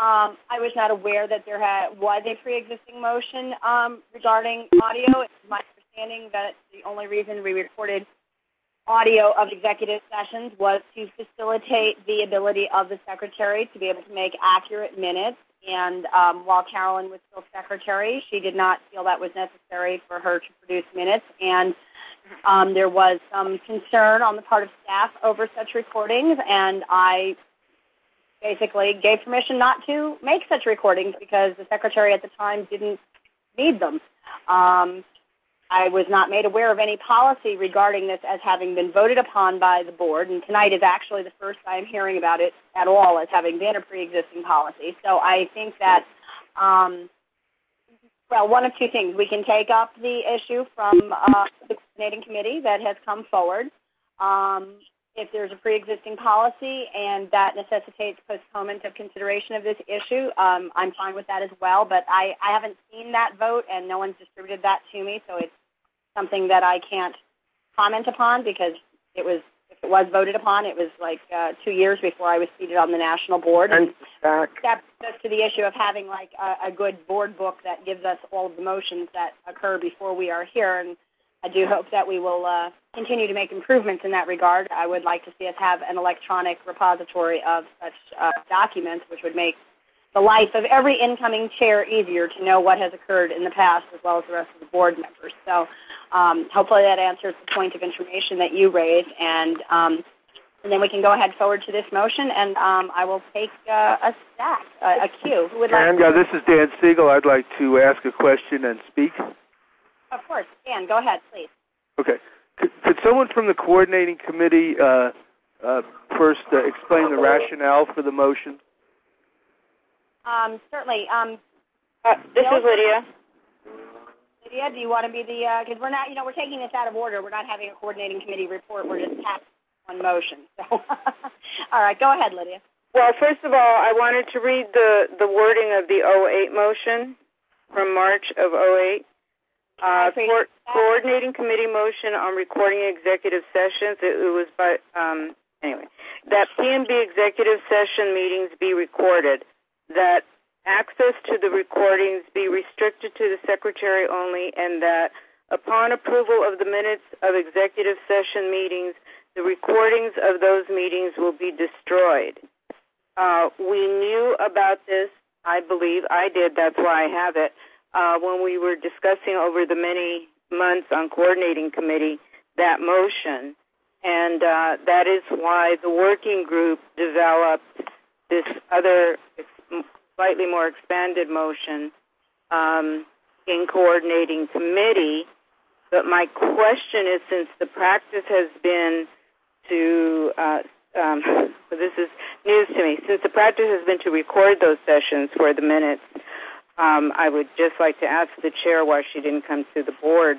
Um, I was not aware that there had, was a pre-existing motion um, regarding audio. It's my understanding that the only reason we recorded audio of executive sessions was to facilitate the ability of the secretary to be able to make accurate minutes. And um, while Carolyn was still secretary, she did not feel that was necessary for her to produce minutes. And um, there was some concern on the part of staff over such recordings, and I basically gave permission not to make such recordings because the secretary at the time didn't need them. Um, I was not made aware of any policy regarding this as having been voted upon by the board, and tonight is actually the first I'm hearing about it at all as having been a pre-existing policy. So I think that, um, well, one of two things. We can take up the issue from uh, the coordinating committee that has come forward. Um, if there's a pre-existing policy and that necessitates postponement of consideration of this issue, um, I'm fine with that as well. But I, I haven't seen that vote, and no one's distributed that to me, so it's something that I can't comment upon because it was, if it was voted upon, it was like uh, two years before I was seated on the national board. And that goes to the issue of having like a, a good board book that gives us all of the motions that occur before we are here. And I do hope that we will uh, continue to make improvements in that regard. I would like to see us have an electronic repository of such uh, documents, which would make the life of every incoming chair easier to know what has occurred in the past as well as the rest of the board members. So um, hopefully that answers the point of information that you raised, and um, and then we can go ahead forward to this motion, and um, I will take uh, a stack, uh, a queue. Who would like and to? uh, this is Dan Siegel. I'd like to ask a question and speak. Of course. Dan, go ahead, please. Okay. Could, could someone from the coordinating committee uh, uh, first uh, explain the rationale for the motion? Um, certainly. Um, uh, this is Lydia. Lydia, do you want to be the, because uh, we're not, you know, we're taking this out of order. We're not having a coordinating committee report. We're just having one motion. So, all right, go ahead, Lydia. Well, first of all, I wanted to read the, the wording of the oh eight motion from March of oh eight. Uh, co- coordinating committee motion on recording executive sessions. It, it was by, um, anyway, that P and B executive session meetings be recorded, that access to the recordings be restricted to the secretary only, and that upon approval of the minutes of executive session meetings, the recordings of those meetings will be destroyed. Uh, we knew about this, I believe, I did, that's why I have it, Uh, when we were discussing over the many months on coordinating committee that motion, and uh, that is why the working group developed this other slightly more expanded motion um, in coordinating committee. But my question is, since the practice has been to, uh, um, this is news to me, since the practice has been to record those sessions for the minutes, Um, I would just like to ask the chair why she didn't come to the board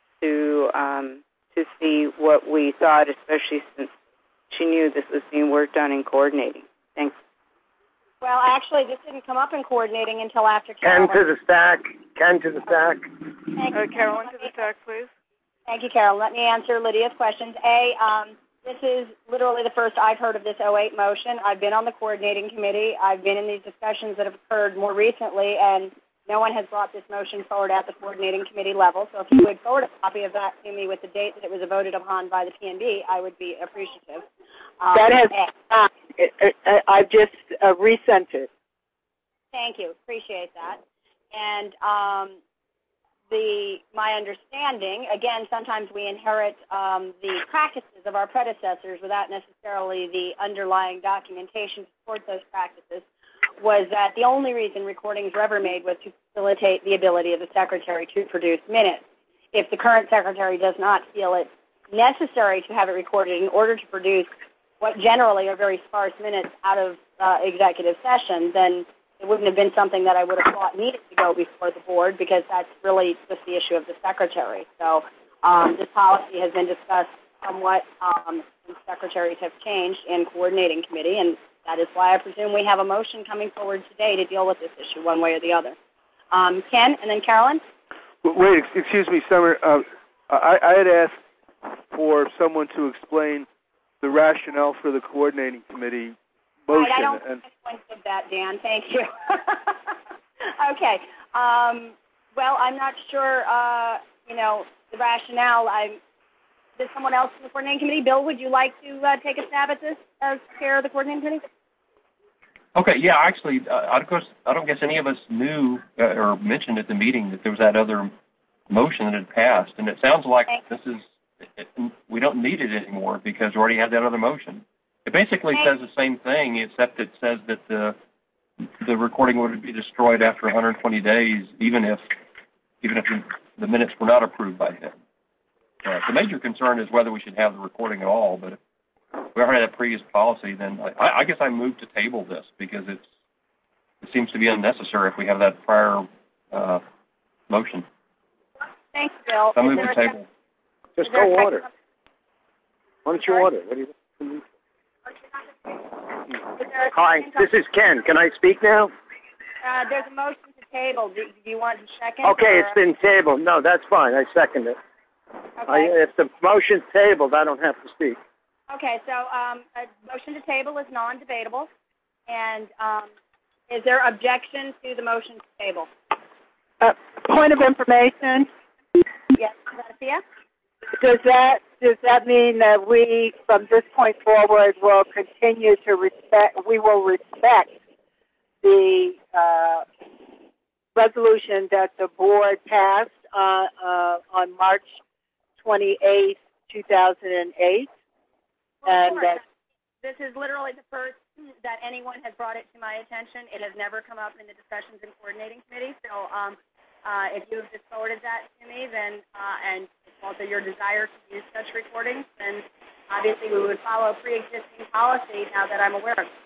to um, to see what we thought, especially since she knew this was being worked on in coordinating. Thanks. Well, actually, this didn't come up in coordinating until after Carolyn. Ken to the stack. Ken to the stack. Thank you. Uh, Carolyn to the stack, please. Thank you, Carol. Let me answer Lydia's questions. A, um, this is literally the first I've heard of this oh eight motion. I've been on the coordinating committee. I've been in these discussions that have occurred more recently, and no one has brought this motion forward at the coordinating committee level. So if you would forward a copy of that to me with the date that it was voted upon by the P and B, I would be appreciative. Um, that has uh, it, it, I've just uh, resent it. Thank you. Appreciate that. And um, the my understanding, again, sometimes we inherit um, the practices of our predecessors without necessarily the underlying documentation to support those practices, was that the only reason recordings were ever made was to facilitate the ability of the secretary to produce minutes. If the current secretary does not feel it necessary to have it recorded in order to produce what generally are very sparse minutes out of uh, executive session, then it wouldn't have been something that I would have thought needed to go before the board, because that's really just the issue of the secretary. So um, this policy has been discussed somewhat um, since secretaries have changed in coordinating committee, and that is why I presume we have a motion coming forward today to deal with this issue one way or the other. Um, Ken, and then Carolyn? Wait, excuse me, Summer. Uh, I, I had asked for someone to explain the rationale for the coordinating committee motion. Right, I don't and, think anyone did that, Dan. Thank you. Okay. Um, well, I'm not sure, uh, you know, the rationale. I, there's someone else in the coordinating committee. Bill, would you like to uh, take a stab at this as chair of the coordinating committee? Okay, yeah, actually, uh, I, guess, I don't guess any of us knew uh, or mentioned at the meeting that there was that other motion that had passed, and it sounds like this is, it, we don't need it anymore because we already had that other motion. It basically says the same thing, except it says that the the recording would be destroyed after one hundred twenty days, even if even if the minutes were not approved by him. Uh, the major concern is whether we should have the recording at all, but if we already had a previous policy, then I, I guess I moved to table this because it's it seems to be unnecessary if we have that prior uh, motion. Thanks, Bill. So I moved to table. Just go order. Why don't you order? What do you? Hi, this is Ken. Can I speak now? Uh, there's a motion to table. Do, do you want to second? Okay, or? it's been tabled. No, that's fine. I second it. Okay. I, if the motion's tabled, I don't have to speak. Okay, so um, a motion to table is non-debatable. And um, is there objection to the motion to table? Uh, point of information. Yes, Garcia? Does that does that mean that we, from this point forward, will continue to respect? We will respect the uh, resolution that the board passed uh, uh, on March twenty-eighth, two thousand eight, Well, and of that. This is literally the first that anyone has brought it to my attention. It has never come up in the discussions in coordinating committee. So um, uh, if you have just forwarded that to me, then uh, and it's also your desire to use such recordings, then obviously we would follow pre-existing policy now that I'm aware of it.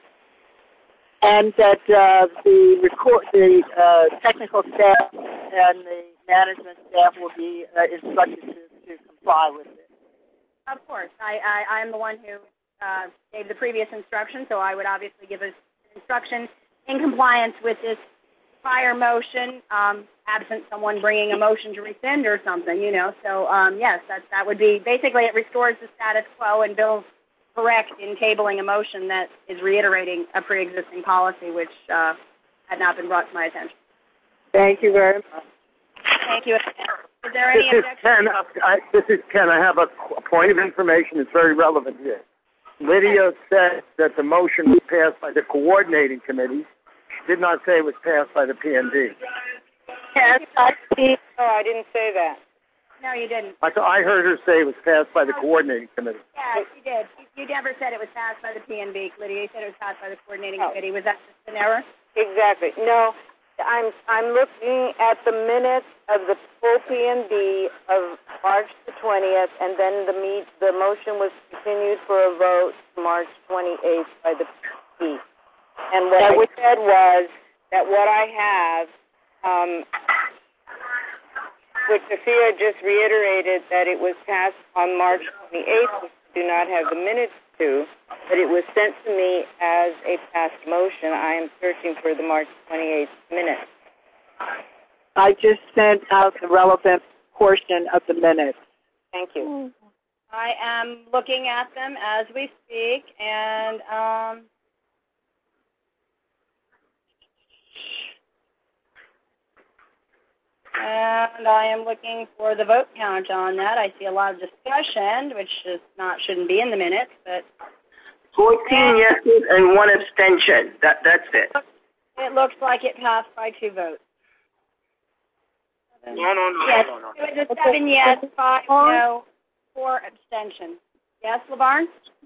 And that uh, the record, the uh, technical staff and the management staff will be uh, instructed to, to comply with it. Of course, I, I I'm the one who uh, gave the previous instruction, so I would obviously give an instruction in compliance with this prior motion, um, absent someone bringing a motion to rescind or something, you know. So um, yes, that that would be basically it restores the status quo, and Bill's correct in tabling a motion that is reiterating a pre-existing policy which uh, had not been brought to my attention. Thank you very much. Thank you. Is there any This is objection? Ken. I, this is Ken. I have a qu- point of information that's very relevant here. Lydia said that the motion was passed by the coordinating committee. She did not say it was passed by the P N D. Yes, I see. No, I didn't say that. No, you didn't. I, th- I heard her say it was passed by the coordinating committee. Yeah, you did. You, you never said it was passed by the P N B, Lydia. You said it was passed by the coordinating No. committee. Was that just an error? Exactly. No, I'm I'm looking at the minutes of the full P N B of March the twentieth, and then the meet the motion was continued for a vote March twenty-eighth by the P. And what I said was that what I have, um, which Sophia just reiterated that it was passed on March twenty-eighth, which we do not have the minutes to, but it was sent to me as a passed motion. I am searching for the March twenty-eighth minutes. I just sent out the relevant portion of the minutes. Thank you. I am looking at them as we speak, and um, and I am looking for the vote count on that. I see a lot of discussion, which is not shouldn't be in the minutes, but fourteen yeses and one abstention. That that's it. it looks like it passed by two votes. No, no, no, yes, no, no. it was a seven yes, five no, four abstention. Yes, LeVarn?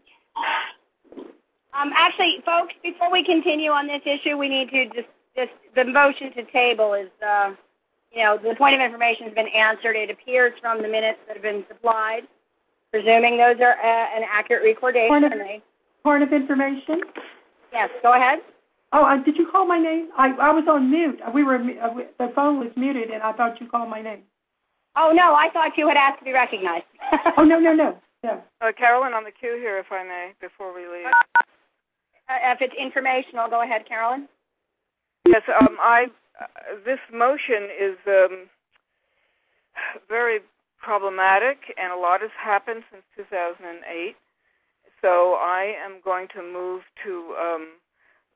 Um, actually, folks, before we continue on this issue, we need to just, just the motion to table is, uh, you know, the point of information has been answered. It appears from the minutes that have been supplied, presuming those are uh, an accurate recordation. Point of, they, point of information? Yes, go ahead. Oh, uh, did you call my name? I I was on mute. We were uh, we, the phone was muted, and I thought you called my name. Oh no, I thought you had asked to be recognized. oh no no no no. Uh, Carolyn on the queue here, if I may, before we leave. Uh, if it's informational, go ahead, Carolyn. Yes, um, I. Uh, this motion is um, very problematic, and a lot has happened since two thousand eight. So I am going to move to um,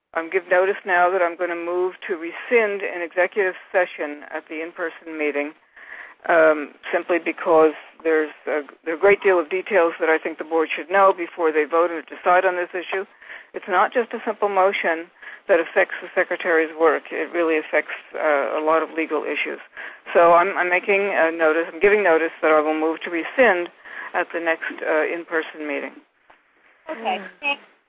I'm give notice now that I'm going to move to rescind an executive session at the in-person meeting, um, simply because there's a, there are a great deal of details that I think the board should know before they vote or decide on this issue. It's not just a simple motion that affects the Secretary's work. It really affects uh, a lot of legal issues. So I'm, I'm making a notice, I'm giving notice that I will move to rescind at the next uh, in-person meeting. Okay. Thanks.